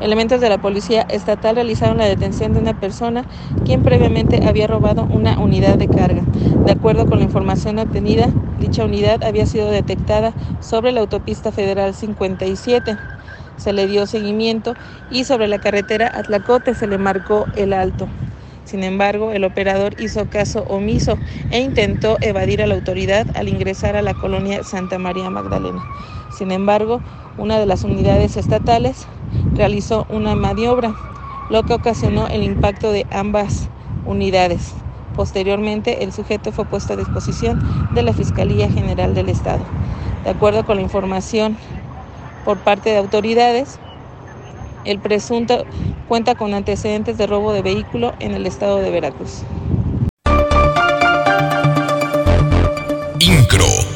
Elementos de la Policía Estatal realizaron la detención de una persona quien previamente había robado una unidad de carga. De acuerdo con la información obtenida, dicha unidad había sido detectada sobre la autopista federal 57. Se le dio seguimiento y sobre la carretera Atlacote se le marcó el alto. Sin embargo, el operador hizo caso omiso e intentó evadir a la autoridad al ingresar a la colonia Santa María Magdalena. Sin embargo, una de las unidades estatales realizó una maniobra, lo que ocasionó el impacto de ambas unidades. Posteriormente, el sujeto fue puesto a disposición de la Fiscalía General del Estado. De acuerdo con la información por parte de autoridades, el presunto cuenta con antecedentes de robo de vehículo en el estado de Veracruz. INCRO